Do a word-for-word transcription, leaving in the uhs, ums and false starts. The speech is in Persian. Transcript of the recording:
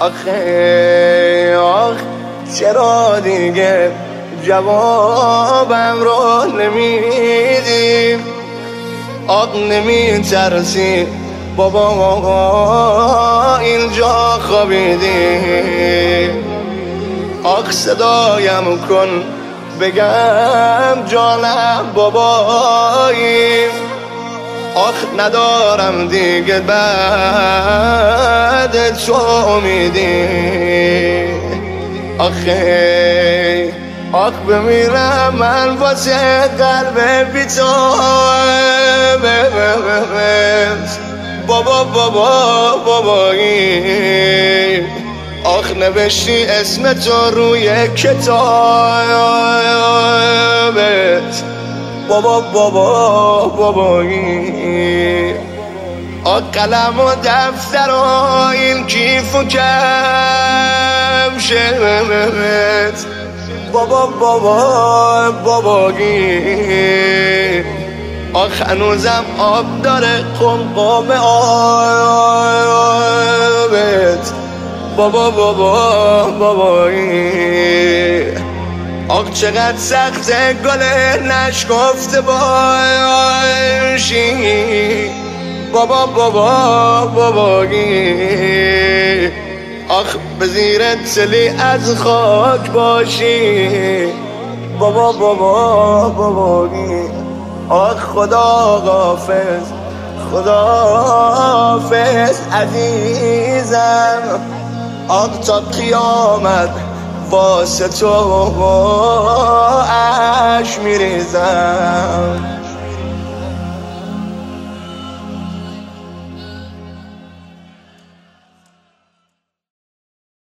آخه آخ چرا دیگه جوابم رو نمیدی؟ آق نمی ترسی بابا اینجا خوابیدی؟ آخ صدایم کن بگم جانم بابایی، آخ ندارم دیگه بعد تو امیدی. آخه آخ بمیرم من واسه قلب بی تو بابا بابا بابایی. آخ نوشتی اسم تو روی کتابت بابا بابا بابایی. آخ قلم و دفتر و این کیف و کفشت بابا بابا بابایی. آخ هنوزم آب داره قمقم آبت بابا بابا بابایی. آخ چقدر سخته گل نشکفته باشی بابا بابا بابایی. آخ به زیر تلی از خاک باشی بابا بابا بابایی. آخ خدا حافظ خدا حافظ عزیزم، آخ تا قیامت واسه تو اش میریزم.